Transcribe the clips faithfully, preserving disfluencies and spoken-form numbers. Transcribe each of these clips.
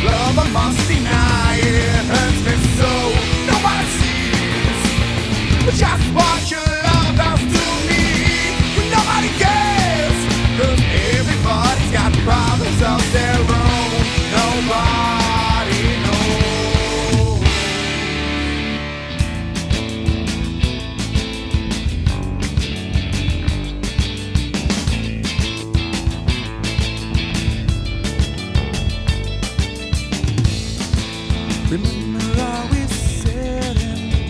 love I must deny. It hurts me so nobody sees just what your love does to me. But nobody cares, 'cause everybody's got problems of their own. Nobody knows. Remember all we said and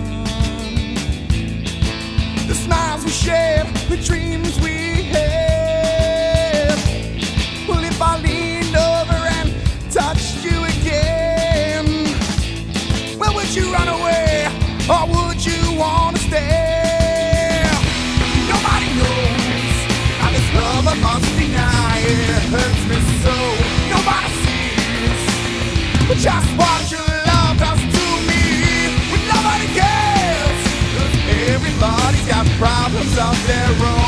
done, the smiles we shared, the dreams we had. Well, if I leaned over and touched you again, well, would you run away or would you want to stay? Nobody knows how this love I must deny. It hurts me so nobody sees just what your love does to me. But nobody cares, 'cause everybody's got problems of their own.